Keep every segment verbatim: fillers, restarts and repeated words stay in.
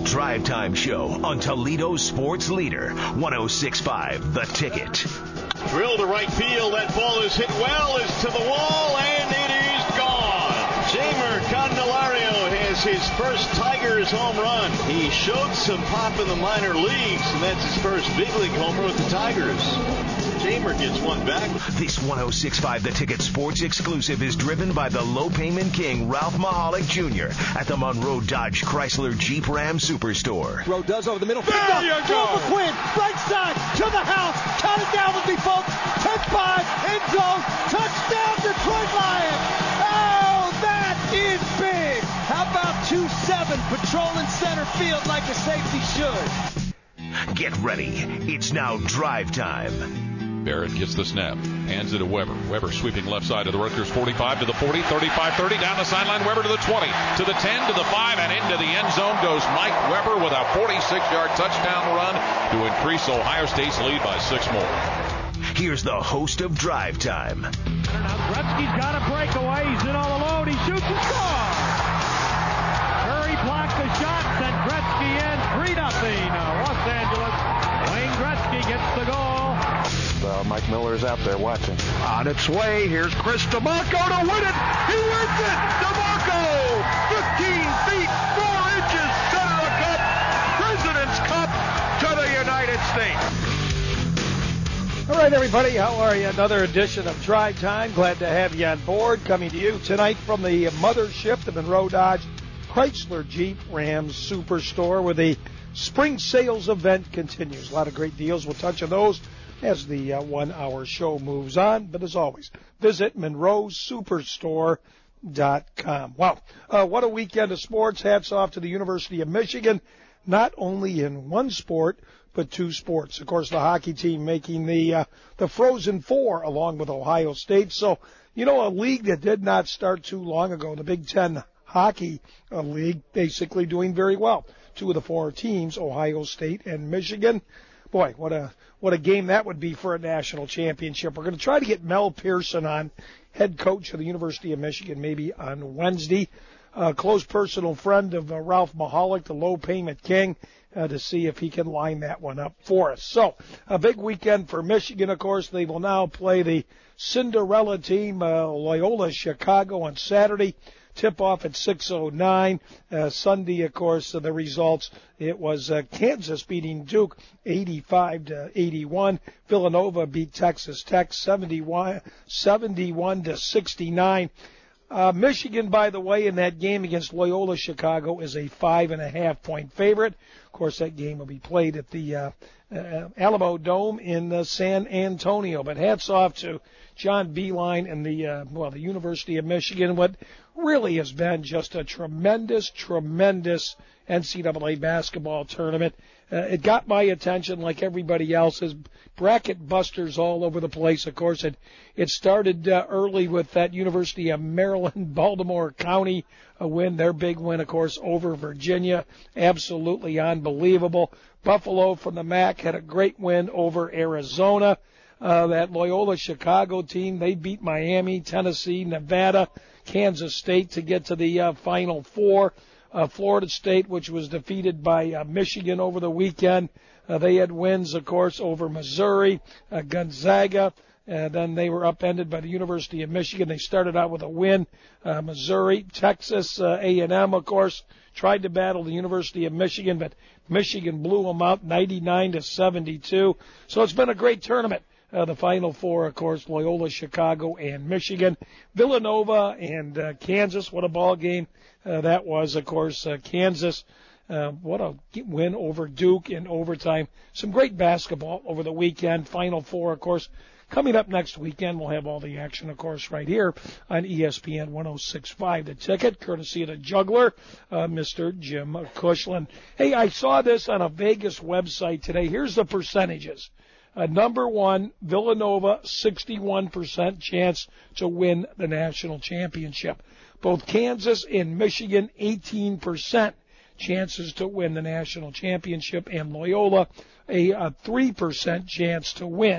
Drive Time Show on Toledo's sports leader, one oh six point five The Ticket. Drill to right field. That ball is hit well. Is to the wall, and it is gone. Jeimer Candelario has his first Tigers home run. He showed some pop in the minor leagues, and that's his first big league homer with the Tigers. Jeimer gets one back. This one oh six point five The Ticket Sports exclusive is driven by the low payment king, Ralph Mahalik Junior at the Monroe Dodge Chrysler Jeep Ram Superstore. Throw does over the middle. There you go. Joe McQuinn, right side to the house. Count it down with me, folks. ten five, end zone, touchdown, Detroit Lions. Oh, that is big. How about two seven patrolling center field like a safety should? Get ready. It's now drive time. Barrett gets the snap, hands it to Weber. Weber sweeping left side of the Rutgers forty-five to the forty, thirty-five thirty, down the sideline. Weber to the twenty, to the ten, to the five, and into the end zone goes Mike Weber with a forty-six-yard touchdown run to increase Ohio State's lead by six more. Here's the host of Drive Time. Now Gretzky's got a breakaway. He's in all alone. He shoots and scores. Curry blocked the shot, sent Gretzky in. three nothing. Los Angeles. Wayne Gretzky gets the goal. Uh, Mike Miller's out there watching. On its way, here's Chris DeMarco to win it. He wins it. DeMarco, fifteen feet, four inches, center of cup, President's Cup to the United States. All right, everybody, how are you? Another edition of Drive Time. Glad to have you on board. Coming to you tonight from the mothership, the Monroe Dodge Chrysler Jeep Ram Superstore, where the spring sales event continues. A lot of great deals. We'll touch on those as the uh, one-hour show moves on. But as always, visit Monroe Superstore dot com. Wow, uh, what a weekend of sports. Hats off to the University of Michigan, not only in one sport, but two sports. Of course, the hockey team making the uh, the Frozen Four along with Ohio State. So, you know, a league that did not start too long ago, the Big Ten Hockey uh, League, basically doing very well. Two of the four teams, Ohio State and Michigan. Boy, what a what a game that would be for a national championship. We're going to try to get Mel Pearson on, head coach of the University of Michigan, maybe on Wednesday. A close personal friend of uh, Ralph Mahalik, the low payment king, uh, to see if he can line that one up for us. So, a big weekend for Michigan, of course. They will now play the Cinderella team, uh, Loyola Chicago, on Saturday. Tip-off at six oh nine. Uh, Sunday, of course, uh, the results, it was uh, Kansas beating Duke eighty-five to eighty-one. Villanova beat Texas Tech seventy-one to sixty-nine. Uh, Michigan, by the way, in that game against Loyola Chicago is a five and a half point favorite. Of course, that game will be played at the uh, uh, Alamo Dome in uh, San Antonio. But hats off to John Beilein and the uh, well, the University of Michigan. What really has been just a tremendous, tremendous N C double A basketball tournament. Uh, it got my attention like everybody else's. Bracket busters all over the place. Of course, it it started uh, early with that University of Maryland, Baltimore County a win, their big win, of course, over Virginia. Absolutely unbelievable. Buffalo from the M A C had a great win over Arizona. Uh, that Loyola Chicago team, they beat Miami, Tennessee, Nevada, Kansas State to get to the uh, Final Four. Uh, Florida State, which was defeated by uh, Michigan over the weekend. Uh, they had wins, of course, over Missouri, uh, Gonzaga. And then they were upended by the University of Michigan. They started out with a win. Uh, Missouri, Texas, uh, A and M, of course, tried to battle the University of Michigan, but Michigan blew them out ninety-nine to seventy-two. So it's been a great tournament. Uh, the Final Four, of course, Loyola, Chicago, and Michigan. Villanova and uh, Kansas, what a ball game uh, that was, of course. Uh, Kansas, uh, what a win over Duke in overtime. Some great basketball over the weekend. Final Four, of course. Coming up next weekend, we'll have all the action, of course, right here on E S P N one oh six point five. The Ticket, courtesy of the juggler, uh, Mister Jim Cushland. Hey, I saw this on a Vegas website today. Here's the percentages. Uh, number one, Villanova, sixty-one percent chance to win the national championship. Both Kansas and Michigan, eighteen percent chances to win the national championship. And Loyola, a, a three percent chance to win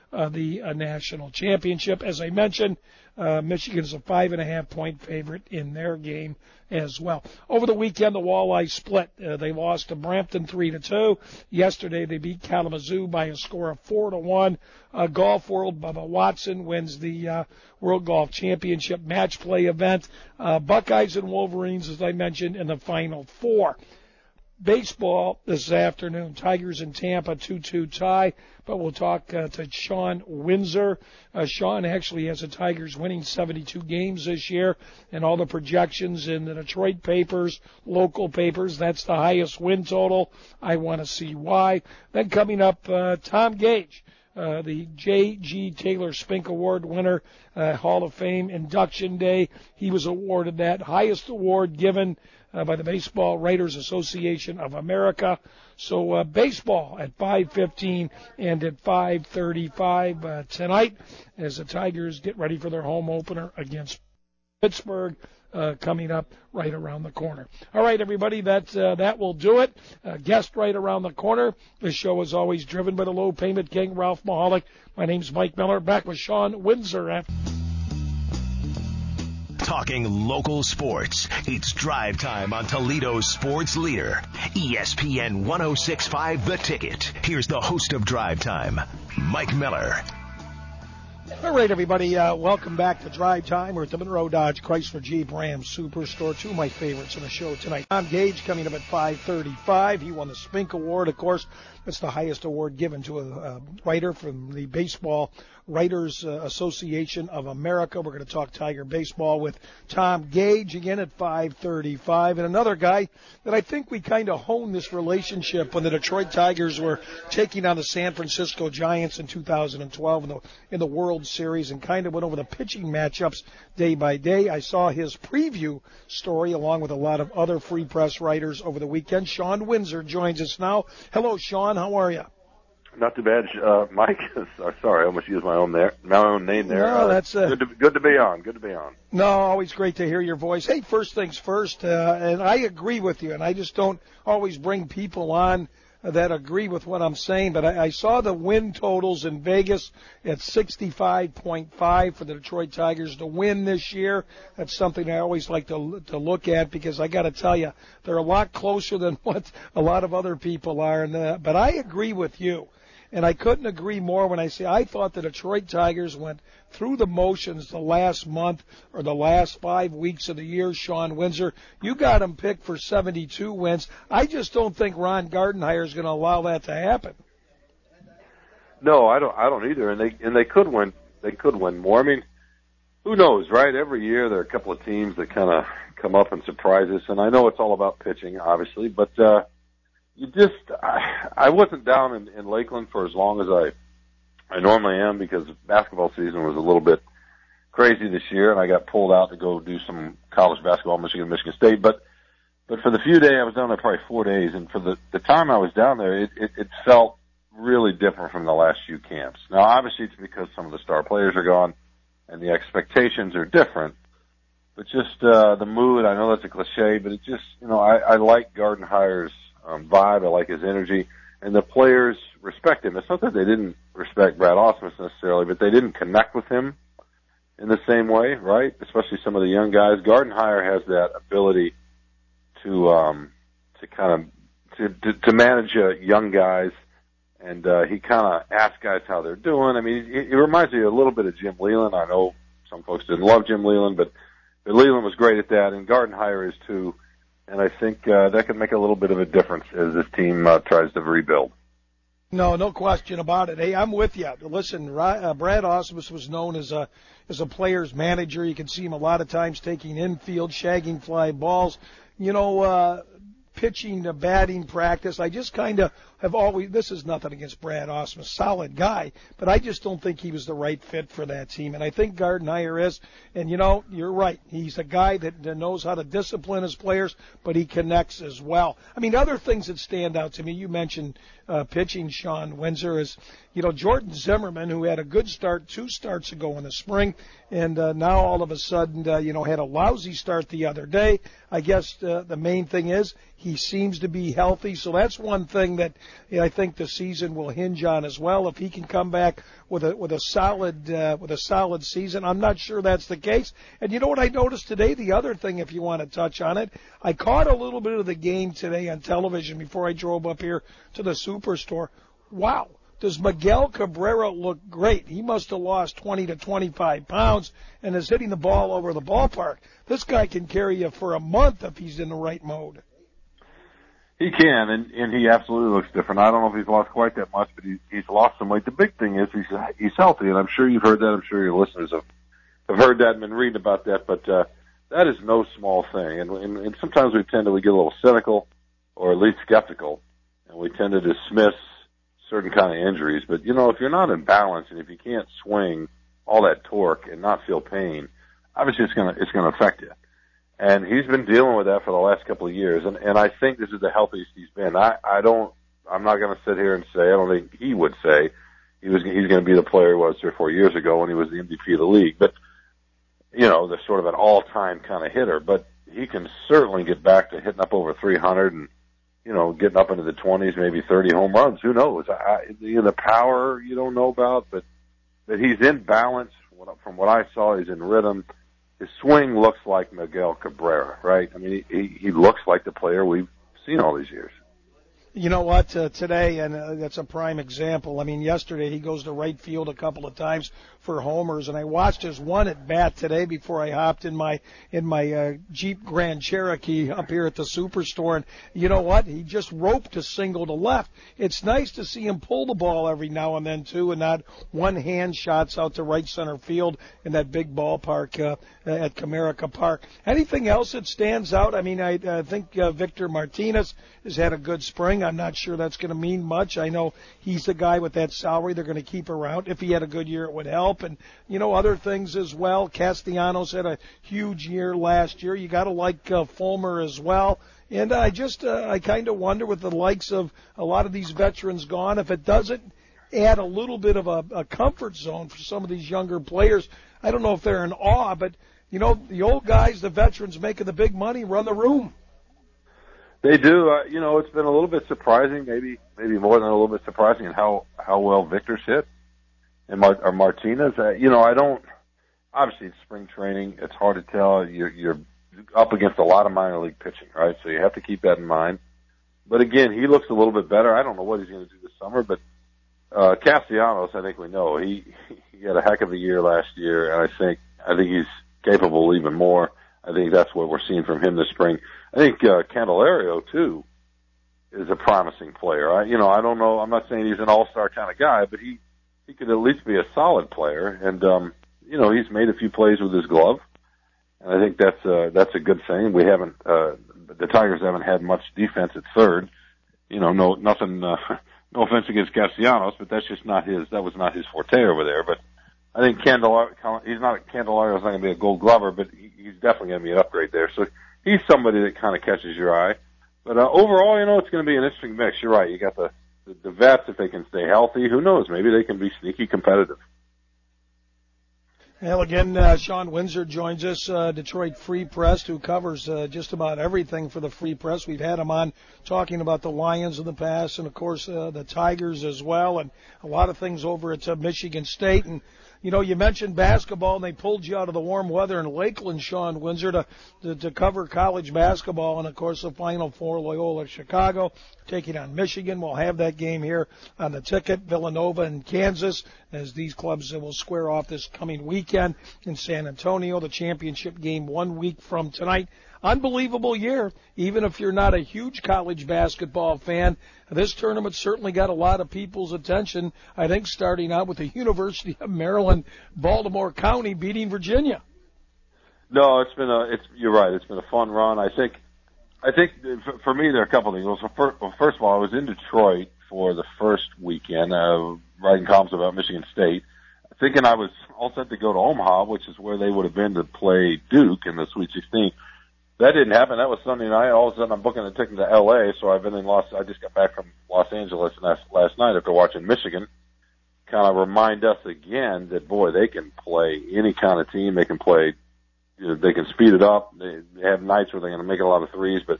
uh, the uh, national championship. As I mentioned, uh, Michigan is a five and a half point favorite in their game as well. Over the weekend, the Walleyes split. Uh, they lost to Brampton three to two. Yesterday, they beat Kalamazoo by a score of four to one. Uh, Golf World, Bubba Watson wins the uh, World Golf Championship match play event. Uh, Buckeyes and Wolverines, as I mentioned, in the Final Four. Baseball this afternoon, Tigers in Tampa, two two tie, but we'll talk uh, to Sean Windsor. Uh, Sean actually has the Tigers winning seventy-two games this year, and all the projections in the Detroit papers, local papers, that's the highest win total. I want to see why. Then coming up, uh, Tom Gage. Uh, the J G. Taylor Spink Award winner, uh, Hall of Fame induction day. He was awarded that highest award given uh, by the Baseball Writers Association of America. So uh, baseball at five fifteen and at five thirty-five uh, tonight as the Tigers get ready for their home opener against Pittsburgh. Uh, coming up right around the corner. All right, everybody, that uh, that will do it. Uh, guest right around the corner. This show is always driven by the low payment king, Ralph Mahalik. My name's Mike Miller. Back with Sean Windsor. At- Talking local sports. It's Drive Time on Toledo's sports leader, E S P N one oh six point five The Ticket. Here's the host of Drive Time, Mike Miller. All right, everybody, uh, welcome back to Drive Time. We're at the Monroe Dodge Chrysler Jeep Ram Superstore. Two of my favorites in the show tonight. Tom Gage coming up at five thirty-five. He won the Spink Award, of course. That's the highest award given to a, a writer from the Baseball Writers uh, Association of America. We're going to talk Tiger baseball with Tom Gage again at five thirty-five. And another guy that I think we kind of honed this relationship when the Detroit Tigers were taking on the San Francisco Giants in two thousand twelve in the, in the World Series, and kind of went over the pitching matchups day by day. I saw his preview story along with a lot of other Free Press writers over the weekend. Sean Windsor joins us now. Hello, Sean. How are you? Not too bad, uh, Mike. Sorry, I almost used my own there, my own name there. No, that's uh, good, to, good to be on. Good to be on. No, always great to hear your voice. Hey, first things first, uh, and I agree with you, and I just don't always bring people on that agree with what I'm saying, but I, I saw the win totals in Vegas at sixty-five point five for the Detroit Tigers to win this year. That's something I always like to to look at, because I got to tell you, they're a lot closer than what a lot of other people are. And uh, but I agree with you. And I couldn't agree more when I say I thought the Detroit Tigers went through the motions the last month or the last five weeks of the year. Sean Windsor, you got them picked for seventy-two wins. I just don't think Ron Gardenhire is going to allow that to happen. No, I don't. I don't either. And they and they could win. They could win more. I mean, who knows, right? Every year there are a couple of teams that kind of come up and surprise us. And I know it's all about pitching, obviously, but. uh You just, I, I wasn't down in, in Lakeland for as long as I, I normally am, because basketball season was a little bit crazy this year, and I got pulled out to go do some college basketball, Michigan, Michigan State. But, but for the few days I was down there, probably four days, and for the the time I was down there, it, it, it felt really different from the last few camps. Now, obviously, it's because some of the star players are gone, and the expectations are different. But just uh, the mood, I know that's a cliche, but it just, you know, I, I like Gardenhire's Um, vibe. I like his energy, and the players respect him. It's not that they didn't respect Brad Ausmus necessarily, but they didn't connect with him in the same way, right? Especially some of the young guys. Gardenhire has that ability to um, to kind of to, to, to manage uh, young guys, and uh, he kind of asks guys how they're doing. I mean, it, it reminds me a little bit of Jim Leland. I know some folks didn't love Jim Leland, but, but Leland was great at that, and Gardenhire is too. And I think uh, that can make a little bit of a difference as this team uh, tries to rebuild. No, no question about it. Hey, I'm with you. Listen, uh, Brad Ausmus was known as a as a player's manager. You can see him a lot of times taking infield, shagging fly balls. You know, uh, pitching to batting practice. I just kind of have always, this is nothing against Brad Ausmus, solid guy, but I just don't think he was the right fit for that team. And I think Gardenhire is, and you know, you're right. He's a guy that, that knows how to discipline his players, but he connects as well. I mean, other things that stand out to me, you mentioned uh, pitching, Sean Windsor, is, you know, Jordan Zimmerman, who had a good start two starts ago in the spring, and uh, now all of a sudden, uh, you know, had a lousy start the other day. I guess uh, the main thing is He seems to be healthy, so that's one thing that you know, I think the season will hinge on as well. If he can come back with a with a solid uh, with a solid season, I'm not sure that's the case. And you know what I noticed today? The other thing, if you want to touch on it, I caught a little bit of the game today on television before I drove up here to the Superstore. Wow. Does Miguel Cabrera look great? He must have lost twenty to twenty-five pounds and is hitting the ball over the ballpark. This guy can carry you for a month if he's in the right mode. He can, and, and he absolutely looks different. I don't know if he's lost quite that much, but he, he's lost some weight. The big thing is he's he's healthy, and I'm sure you've heard that. I'm sure your listeners have, have heard that and been reading about that, but uh, that is no small thing. And, and, and sometimes we tend to we get a little cynical or at least skeptical, and we tend to dismiss certain kind of injuries. But, you know, if you're not in balance and if you can't swing all that torque and not feel pain, obviously it's going to it's going to affect you. And he's been dealing with that for the last couple of years, and, and I think this is the healthiest he's been. I, I don't, I'm not going to sit here and say, I don't think he would say he was, he's going to be the player he was three or four years ago when he was the M V P of the league, but, you know, the sort of an all-time kind of hitter, but he can certainly get back to hitting up over three hundred and, you know, getting up into the twenties, maybe thirty home runs. Who knows? I, you know, the power you don't know about, but, but he's in balance. From what I saw, he's in rhythm. His swing looks like Miguel Cabrera, right? I mean, he, he looks like the player we've seen all these years. You know what, uh, today, and uh, that's a prime example. I mean, yesterday he goes to right field a couple of times for homers, and I watched his one at bat today before I hopped in my in my uh, Jeep Grand Cherokee up here at the Superstore. And you know what? He just roped a single to left. It's nice to see him pull the ball every now and then too, and not one hand shots out to right center field in that big ballpark uh, at Comerica Park. Anything else that stands out? I mean, I, I think uh, Victor Martinez has had a good spring. I'm not sure that's going to mean much. I know he's the guy with that salary they're going to keep around. If he had a good year, it would help. And, you know, other things as well. Castellanos had a huge year last year. You got to like uh, Fulmer as well. And I just, uh, I kind of wonder with the likes of a lot of these veterans gone, if it doesn't add a little bit of a, a comfort zone for some of these younger players. I don't know if they're in awe, but, you know, the old guys, the veterans making the big money, run the room. They do. Uh, you know, it's been a little bit surprising, maybe maybe more than a little bit surprising, in how how well Victor's hit and Mar- or Martinez. Uh, you know, I don't. Obviously, it's spring training. It's hard to tell. You're, you're up against a lot of minor league pitching, right? So you have to keep that in mind. But again, he looks a little bit better. I don't know what he's going to do this summer, but uh, Castellanos, I think we know he he had a heck of a year last year, and I think I think he's capable of even more. I think that's what we're seeing from him this spring. I think uh, Candelario, too, is a promising player. I, you know, I don't know. I'm not saying he's an all-star kind of guy, but he, he could at least be a solid player. And, um, you know, he's made a few plays with his glove. And I think that's, uh, that's a good thing. We haven't, uh, the Tigers haven't had much defense at third. You know, no, nothing, uh, no offense against Castellanos, but that's just not his, that was not his forte over there. But I think Candelario, he's not, Candelario's not going to be a Gold Glover, but he, he's definitely going to be an upgrade there. So he's somebody that kind of catches your eye. But uh, overall, you know, it's going to be an interesting mix. You're right. You got the, the, the vets, if they can stay healthy. Who knows? Maybe they can be sneaky competitive. Well, again, uh, Sean Windsor joins us, uh, Detroit Free Press, who covers uh, just about everything for the Free Press. We've had him on talking about the Lions in the past and, of course, uh, the Tigers as well, and a lot of things over at uh, Michigan State. And you know, you mentioned basketball, and they pulled you out of the warm weather in Lakeland, Sean Windsor, to, to, to cover college basketball. And, of course, the Final Four, Loyola Chicago, taking on Michigan. We'll have that game here on the ticket, Villanova and Kansas, as these clubs will square off this coming weekend in San Antonio. The championship game one week from tonight. Unbelievable year. Even if you're not a huge college basketball fan, this tournament certainly got a lot of people's attention, I think, starting out with the University of Maryland, Baltimore County beating Virginia. No, it's been a, it's, you're right. It's been a fun run. I think, I think for, for me, there are a couple of things. Well, first, well, first of all, I was in Detroit for the first weekend, uh, writing columns about Michigan State, thinking I was all set to go to Omaha, which is where they would have been to play Duke in the Sweet sixteen. That didn't happen. That was Sunday night. All of a sudden, I'm booking a ticket to L A, so I've been in Los, I just got back from Los Angeles last, last night after watching Michigan. Kind of remind us again that, boy, they can play any kind of team. They can play, you know, they can speed it up. They, they have nights where they're going to make a lot of threes, but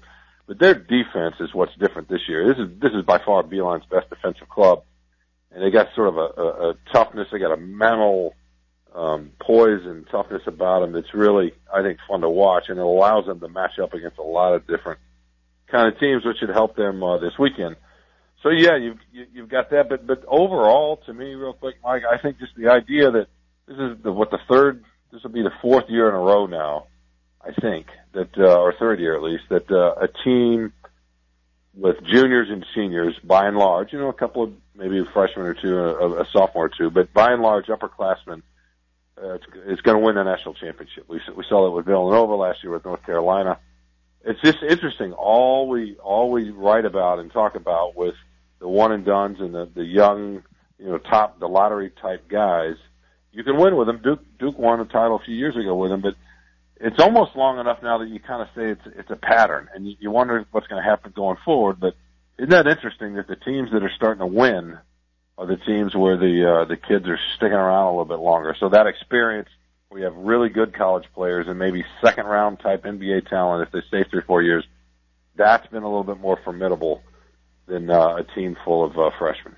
But their defense is what's different this year. This is this is by far Beeline's best defensive club, and they got sort of a, a, a toughness. They got a mental um, poise and toughness about them that's really, I think, fun to watch, and it allows them to match up against a lot of different kind of teams, which should help them uh, this weekend. So yeah, you've you, you've got that, but but overall, to me, real quick, Mike, I think just the idea that this is the, what the third, this will be the fourth year in a row now, I think that, uh, or third year at least, that uh, a team with juniors and seniors, by and large, you know, a couple of maybe a freshman or two, a, a sophomore or two, but by and large, upperclassmen, uh, is going to win the national championship. We we saw that with Villanova last year with North Carolina. It's just interesting. All we all we write about and talk about with the one and dones and the the young, you know, top the lottery type guys, you can win with them. Duke Duke won a title a few years ago with them, but it's almost long enough now that you kind of say it's it's a pattern, and you, you wonder what's going to happen going forward. But isn't that interesting that the teams that are starting to win are the teams where the uh, the kids are sticking around a little bit longer? So that experience. We have really good college players and maybe second-round type N B A talent if they stay three or four years. That's been a little bit more formidable than uh, a team full of uh, freshmen.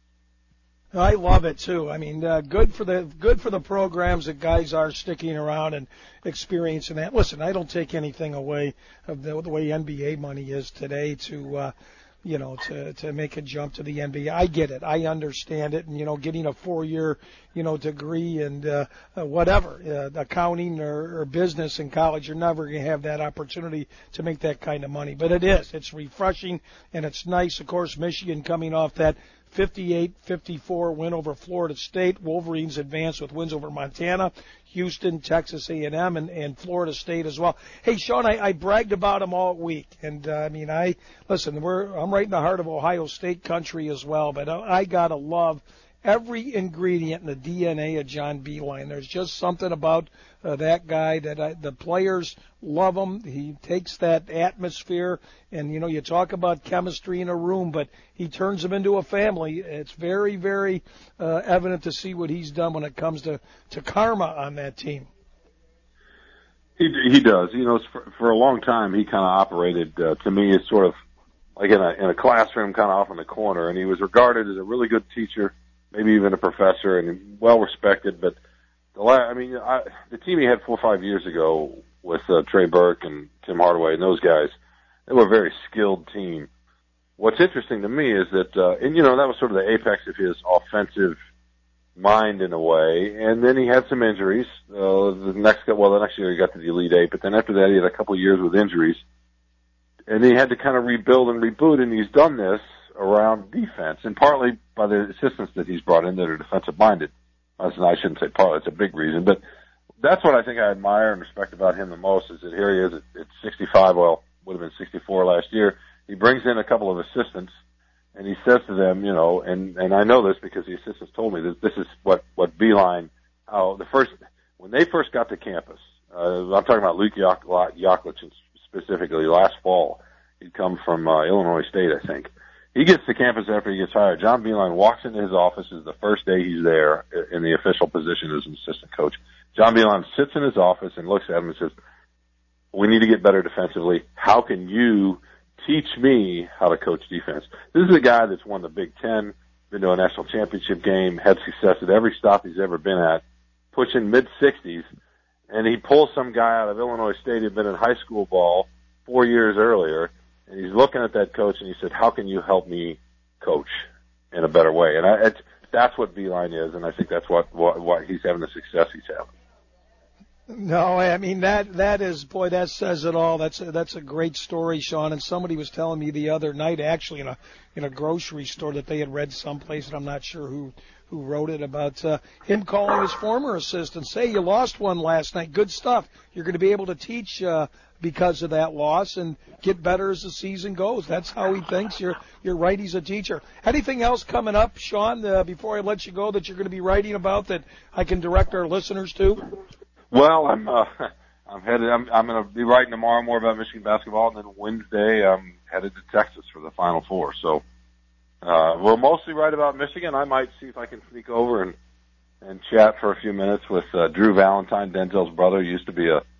I love it too. I mean, uh, good for the good for the programs that guys are sticking around and experiencing that. Listen, I don't take anything away of the, the way N B A money is today to. Uh, you know, to, to make a jump to the N B A. I get it. I understand it. And, you know, getting a four-year, you know, degree and uh, uh, whatever, uh, accounting or, or business in college, you're never going to have that opportunity to make that kind of money. But it is. It's refreshing, and it's nice. Of course, Michigan coming off that fifty-eight fifty-four win over Florida State. Wolverines advanced with wins over Montana, Houston, Texas A and M, and, and Florida State as well. Hey, Sean, I, I bragged about them all week. And, uh, I mean, I listen, we're I'm right in the heart of Ohio State country as well, but I, I got to love every ingredient in the D N A of John Beilein. There's just something about uh, that guy that I, the players love him. He takes that atmosphere, and, you know, you talk about chemistry in a room, but he turns them into a family. It's very, very uh, evident to see what he's done when it comes to, to karma on that team. He he does. You know, for, for a long time, he kind of operated, uh, to me, as sort of like in a, in a classroom kind of off in the corner, and he was regarded as a really good teacher, maybe even a professor, and well respected. But the la- I mean, I, the team he had four or five years ago with uh, Trey Burke and Tim Hardaway and those guys, they were a very skilled team. What's interesting to me is that, uh, and you know, that was sort of the apex of his offensive mind in a way. And then he had some injuries. Uh, the next, well, the next year he got to the Elite Eight, but then after that he had a couple of years with injuries, and he had to kind of rebuild and reboot. And he's done this around defense, and partly by the assistants that he's brought in that are defensive-minded. I shouldn't say partly; it's a big reason, but that's what I think I admire and respect about him the most. Is that here he is at, at sixty-five, well, would have been sixty-four last year. He brings in a couple of assistants, and he says to them, you know, and and I know this because the assistants told me that this is what what Beilein, how the first when they first got to campus. Uh, I'm talking about Luke Yaklich specifically last fall. He'd come from uh, Illinois State, I think. He gets to campus after he gets hired. John Beilein walks into his office. Is the first day he's there in the official position as an assistant coach. John Beilein sits in his office and looks at him and says, we need to get better defensively. How can you teach me how to coach defense? This is a guy that's won the Big Ten, been to a national championship game, had success at every stop he's ever been at, pushing mid-sixties, and he pulls some guy out of Illinois State who'd been in high school ball four years earlier, and he's looking at that coach, and he said, how can you help me coach in a better way? And I, it's, that's what Beilein is, and I think that's what, what, what he's having the success he's having. No, I mean, that that is, boy, that says it all. That's a, that's a great story, Sean. And somebody was telling me the other night, actually in a in a grocery store, that they had read someplace, and I'm not sure who who wrote it, about uh, him calling his former assistant, say, you lost one last night. Good stuff. You're going to be able to teach uh, because of that loss and get better as the season goes. That's how he thinks. You're you're right. He's a teacher. Anything else coming up, Sean, uh, before I let you go, that you're going to be writing about that I can direct our listeners to? Well, I'm uh, I'm headed. I'm, I'm going to be writing tomorrow more about Michigan basketball, and then Wednesday I'm headed to Texas for the Final Four. So uh, we'll mostly write about Michigan. I might see if I can sneak over and and chat for a few minutes with uh, Drew Valentine, Denzel's brother. He used to be a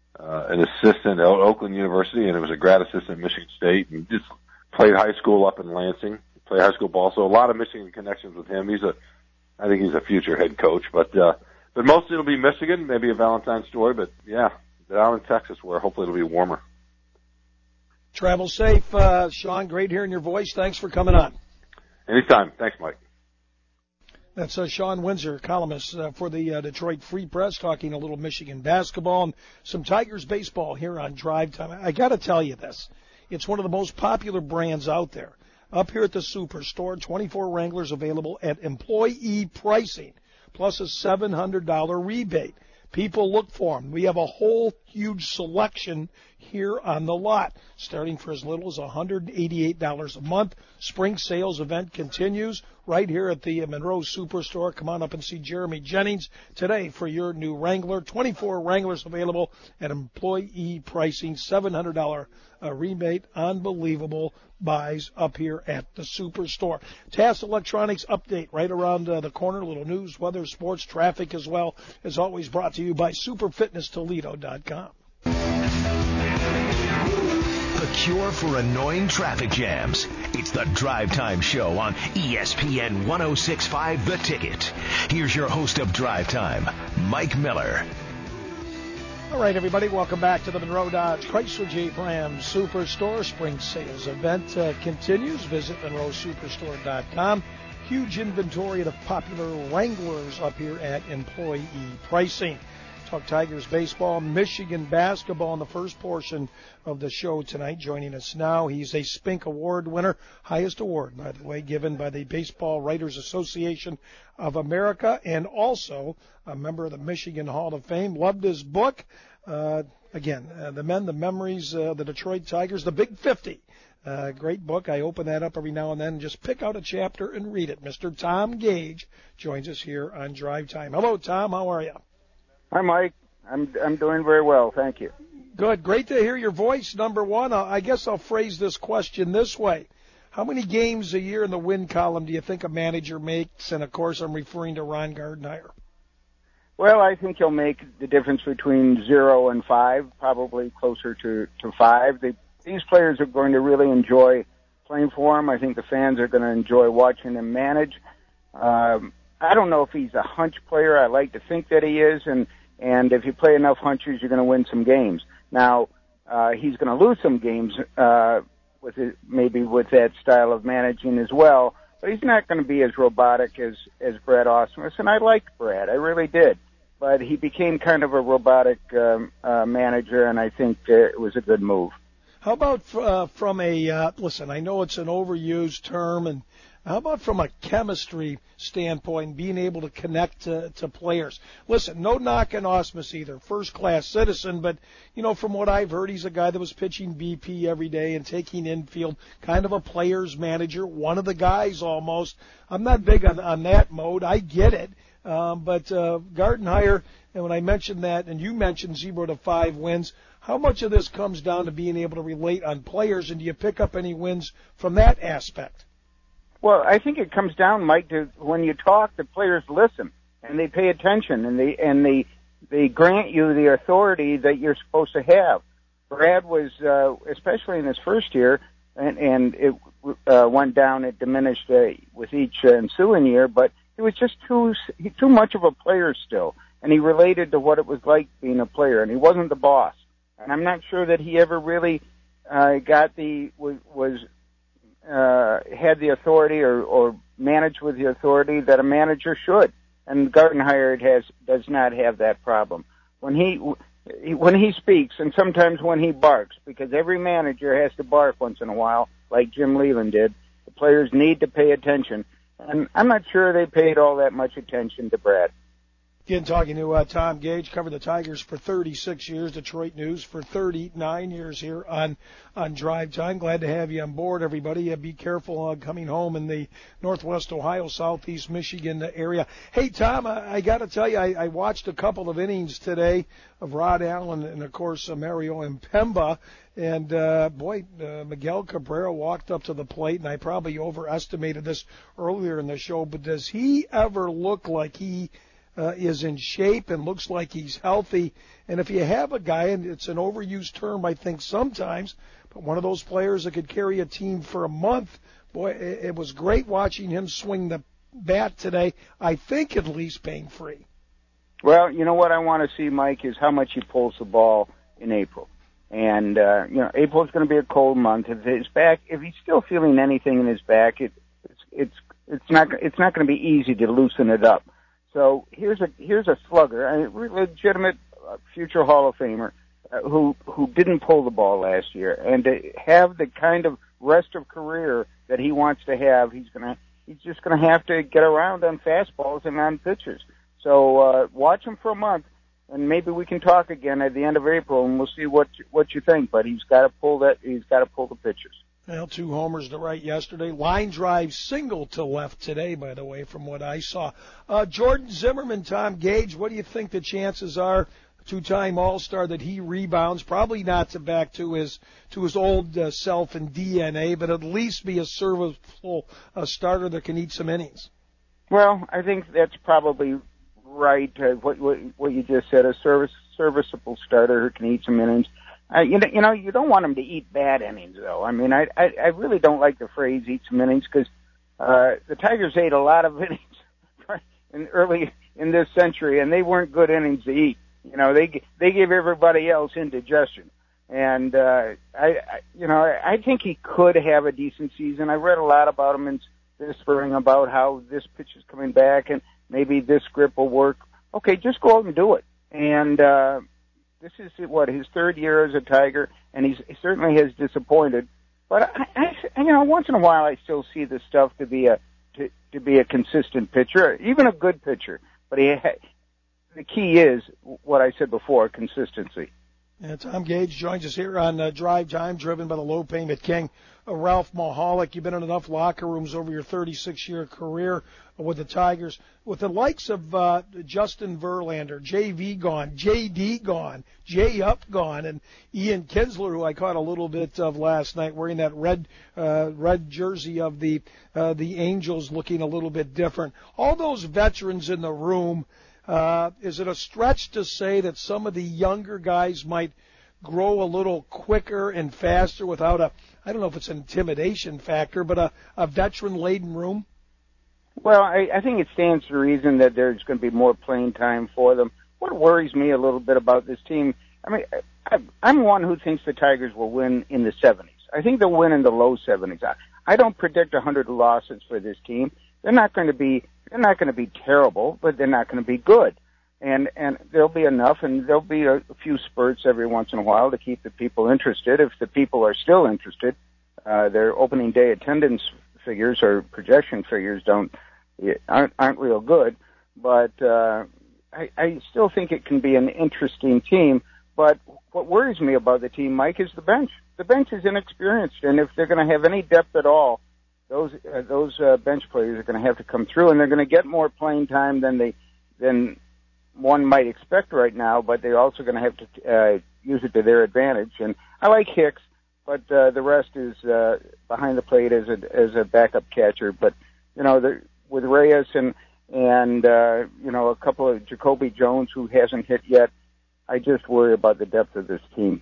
uh, an assistant at Oakland University, and it was a grad assistant at Michigan State, and just played high school up in Lansing, played high school ball. So a lot of Michigan connections with him. He's a, I think he's a future head coach, but, uh, but mostly it'll be Michigan, maybe a Valentine story, but yeah, down in Texas where hopefully it'll be warmer. Travel safe, uh, Sean. Great hearing your voice. Thanks for coming on. Anytime. Thanks, Mike. That's uh, Sean Windsor, columnist uh, for the uh, Detroit Free Press, talking a little Michigan basketball and some Tigers baseball here on Drive Time. I got to tell you this. It's one of the most popular brands out there. Up here at the Superstore, twenty-four Wranglers available at employee pricing, plus a seven hundred dollars rebate. People look for them. We have a whole huge selection here on the lot, starting for as little as one hundred eighty-eight dollars a month. Spring sales event continues right here at the Monroe Superstore. Come on up and see Jeremy Jennings today for your new Wrangler. twenty-four Wranglers available at employee pricing, seven hundred dollars uh, rebate. Unbelievable buys up here at the Superstore. T A S Electronics update right around uh, the corner. A little news, weather, sports, traffic as well. As always, brought to you by super fitness toledo dot com. The cure for annoying traffic jams. It's the Drive Time Show on E S P N one oh six point five The Ticket. Here's your host of Drive Time, Mike Miller. All right, everybody, welcome back to the Monroe Dodge Chrysler Jeep Ram Superstore. Spring sales event uh, continues. Visit monroe superstore dot com. Huge inventory of the popular Wranglers up here at employee pricing. Talk Tigers baseball, Michigan basketball in the first portion of the show tonight. Joining us now, he's a Spink Award winner, highest award, by the way, given by the Baseball Writers Association of America, and also a member of the Michigan Hall of Fame. Loved his book. Uh, again, uh, The Men, the Memories, uh, the Detroit Tigers, the Big fifty. Uh, great book. I open that up every now and then and just pick out a chapter and read it. Mister Tom Gage joins us here on Drive Time. Hello, Tom. How are you? Hi, Mike. I'm I'm doing very well, thank you. Good. Great to hear your voice, number one. I guess I'll phrase this question this way. How many games a year in the win column do you think a manager makes? And, of course, I'm referring to Ron Gardenhire. Well, I think he'll make the difference between zero and five, probably closer to, to five. They, these players are going to really enjoy playing for him. I think the fans are going to enjoy watching him manage. Um, I don't know if he's a hunch player. I like to think that he is, and And if you play enough hunches, you're going to win some games. Now, uh, he's going to lose some games, uh, with it, maybe with that style of managing as well, but he's not going to be as robotic as, as Brad Ausmus. And I liked Brad. I really did. But he became kind of a robotic, um, uh, manager, and I think uh, it was a good move. How about, uh, from a, uh, listen, I know it's an overused term, and how about from a chemistry standpoint, being able to connect to, to players? Listen, no knock on Ausmus either, first-class citizen, but, you know, from what I've heard, he's a guy that was pitching B P every day and taking infield, kind of a player's manager, one of the guys almost. I'm not big on, on that mode. I get it. Um, but uh, Gardenhire, and when I mentioned that, and you mentioned zero to five wins, how much of this comes down to being able to relate on players, and do you pick up any wins from that aspect? Well, I think it comes down, Mike, to when you talk, the players listen and they pay attention and they and they they grant you the authority that you're supposed to have. Brad was, uh, especially in his first year, and, and it uh, went down, it diminished uh, with each uh, ensuing year, but he was just too too much of a player still, and he related to what it was like being a player, and he wasn't the boss. And I'm not sure that he ever really uh, got the was. was Uh, had the authority or, or managed with the authority that a manager should. And Gardenhire has, does not have that problem. When he, when he speaks, and sometimes when he barks, because every manager has to bark once in a while, like Jim Leyland did, the players need to pay attention. And I'm not sure they paid all that much attention to Brad. Again, talking to uh, Tom Gage, covered the Tigers for thirty-six years, Detroit News for thirty-nine years here on on Drive Time. Glad to have you on board, everybody. Uh, be careful uh, coming home in the Northwest Ohio, Southeast Michigan area. Hey, Tom, I, I got to tell you, I, I watched a couple of innings today of Rod Allen and, of course, uh, Mario Impemba. And, uh, boy, uh, Miguel Cabrera walked up to the plate, and I probably overestimated this earlier in the show, but does he ever look like he – uh, is in shape and looks like he's healthy. And if you have a guy, and it's an overused term, I think sometimes, but one of those players that could carry a team for a month, boy, it, it was great watching him swing the bat today, I think at least pain-free. Well, you know what I want to see, Mike, is how much he pulls the ball in April. And, uh, you know, April's going to be a cold month. If his back, if he's still feeling anything in his back, it, it's, it's, it's not, it's not going to be easy to loosen it up. So here's a, here's a slugger, a legitimate future Hall of Famer, uh, who, who didn't pull the ball last year. And to have the kind of rest of career that he wants to have, he's going to, he's just going to have to get around on fastballs and on pitches. So, uh, watch him for a month. And maybe we can talk again at the end of April, and we'll see what you, what you think. But he's got to pull that. He's got to pull the pitches. Well, two homers to right yesterday. Line drive single to left today, by the way, from what I saw. Uh, Jordan Zimmermann, Tom Gage, what do you think the chances are? Two-time All-Star that he rebounds, probably not to back to his to his old uh, self and D N A, but at least be a serviceable uh, starter that can eat some innings. Well, I think that's probably right. Uh, what, what what you just said, a service serviceable starter who can eat some innings. Uh, you know, you know, you don't want him to eat bad innings, though. I mean, I I, I really don't like the phrase "eat some innings" because uh, the Tigers ate a lot of innings in early in this century, and they weren't good innings to eat. You know, they they gave everybody else indigestion, and uh, I, I you know I think he could have a decent season. I read a lot about him in this spring about how this pitch is coming back and maybe this grip will work. Okay, just go out and do it. And uh, this is what his third year as a Tiger, and he's, he certainly has disappointed. But I, I, you know, once in a while I still see this stuff to be a to, to be a consistent pitcher, even a good pitcher. But he. Ha- The key is what I said before, consistency. And Tom Gage joins us here on uh, Drive Time, driven by the low payment king, uh, Ralph Mahalik. You've been in enough locker rooms over your thirty-six-year career with the Tigers. With the likes of uh, Justin Verlander, J V gone, J D gone, J Up gone, and Ian Kinsler, who I caught a little bit of last night, wearing that red uh, red jersey of the uh, the Angels, looking a little bit different. All those veterans in the room. Uh, is it a stretch to say that some of the younger guys might grow a little quicker and faster without a, I don't know if it's an intimidation factor, but a, a veteran-laden room? Well, I, I think it stands to reason that there's going to be more playing time for them. What worries me a little bit about this team, I mean, I, I'm one who thinks the Tigers will win in the seventies. I think they'll win in the low seventies. I, I don't predict one hundred losses for this team. They're not going to be They're not going to be terrible, but they're not going to be good. And and there'll be enough, and there'll be a, a few spurts every once in a while to keep the people interested. If the people are still interested, uh, their opening day attendance figures or projection figures don't aren't, aren't real good. But uh, I, I still think it can be an interesting team. But what worries me about the team, Mike, is the bench. The bench is inexperienced, and if they're going to have any depth at all, those uh, those uh, bench players are going to have to come through, and they're going to get more playing time than they than one might expect right now. But they're also going to have to uh, use it to their advantage. And I like Hicks, but uh, the rest is uh, behind the plate as a as a backup catcher. But you know, the, with Reyes and and uh, you know a couple of Jacoby Jones who hasn't hit yet, I just worry about the depth of this team.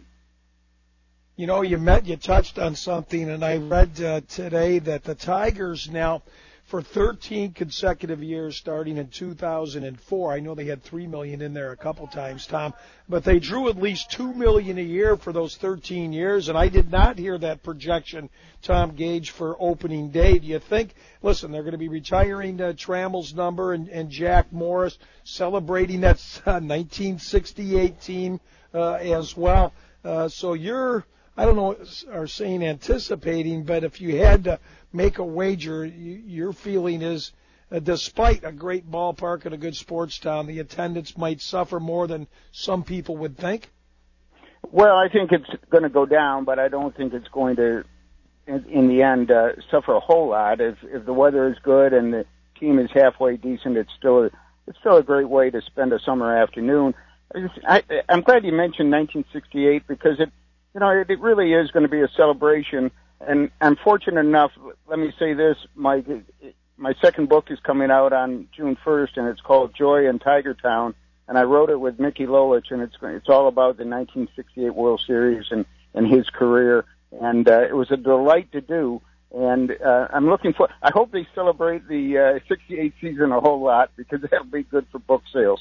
You know, you met, you touched on something, and I read uh, today that the Tigers now, for thirteen consecutive years, starting in two thousand four, I know they had three million dollars in there a couple times, Tom, but they drew at least two million dollars a year for those thirteen years, and I did not hear that projection, Tom Gage, for opening day. Do you think, listen, they're going to be retiring uh, Trammell's number and, and Jack Morris, celebrating that uh, nineteen sixty-eight team uh, as well. Uh, so you're, I don't know, are saying anticipating, but if you had to make a wager, you, your feeling is, uh, despite a great ballpark and a good sports town, the attendance might suffer more than some people would think? Well, I think it's going to go down, but I don't think it's going to, in, in the end, uh, suffer a whole lot. If, if the weather is good and the team is halfway decent, it's still a, it's still a great way to spend a summer afternoon. I just, I, I'm glad you mentioned nineteen sixty-eight because it, you know, it, it really is going to be a celebration. And I'm fortunate enough, let me say this, Mike, my second book is coming out on June first, and it's called Joy in Tiger Town. And I wrote it with Mickey Lolich, and it's it's all about the nineteen sixty-eight World Series and, and his career. And uh, it was a delight to do. And uh, I'm looking for. I hope they celebrate the uh, sixty-eight season a whole lot, because that'll be good for book sales.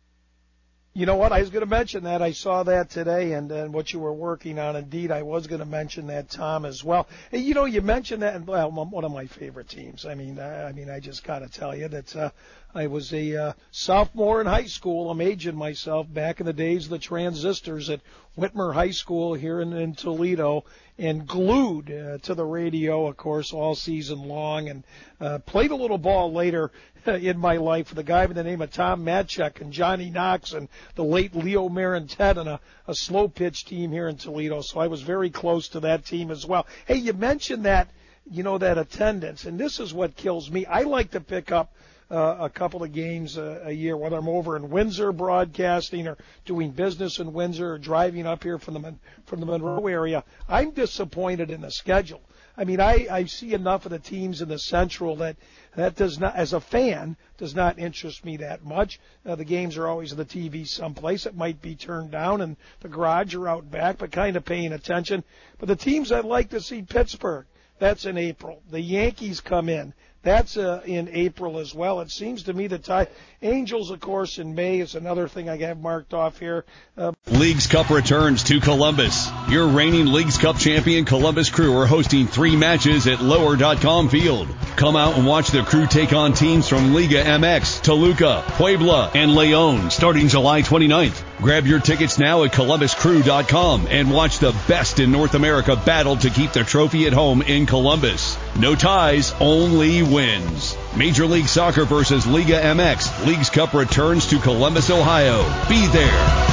You know what? I was going to mention that. I saw that today, and, and what you were working on. Indeed, I was going to mention that, Tom, as well. Hey, you know, you mentioned that, and well, one of my favorite teams. I mean, I, I mean, I just got to tell you that uh, I was a uh, sophomore in high school. I'm aging myself back in the days of the transistors at Whitmer High School here in, in Toledo, and glued uh, to the radio, of course, all season long, and uh, played a little ball later in my life with a guy by the name of Tom Matchek and Johnny Knox and the late Leo Marintet and a, a slow pitch team here in Toledo. So I was very close to that team as well. Hey, you mentioned that, you know, that attendance, and this is what kills me. I like to pick up uh, a couple of games a, a year, whether I'm over in Windsor broadcasting or doing business in Windsor or driving up here from the from the Monroe area. I'm disappointed in the schedule. I mean, I, I see enough of the teams in the Central that that does not, as a fan, does not interest me that much. Uh, the games are always on the T V someplace. It might be turned down in the garage or out back, but kind of paying attention. But the teams I'd like to see, Pittsburgh, that's in April. The Yankees come in. That's uh, in April as well. It seems to me that tie Angels, of course, in May is another thing I have marked off here. Uh, Leagues Cup returns to Columbus. Your reigning Leagues Cup champion Columbus Crew are hosting three matches at lower dot com Field. Come out and watch the Crew take on teams from Liga M X, Toluca, Puebla, and Leon starting July twenty-ninth. Grab your tickets now at columbus crew dot com and watch the best in North America battle to keep the trophy at home in Columbus. No ties, only wins. Major League Soccer versus Liga M X. Leagues Cup returns to Columbus, Ohio. Be there.